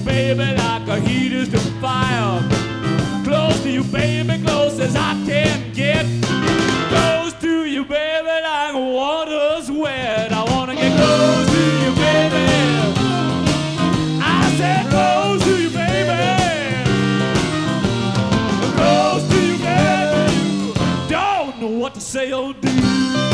baby, like a heat is to fire. Close to you, baby, close as I can get. Close to you, baby, like water's wet. I wanna get close to you, baby. I said close to you, baby. Close to you, baby. Don't know what to say or do.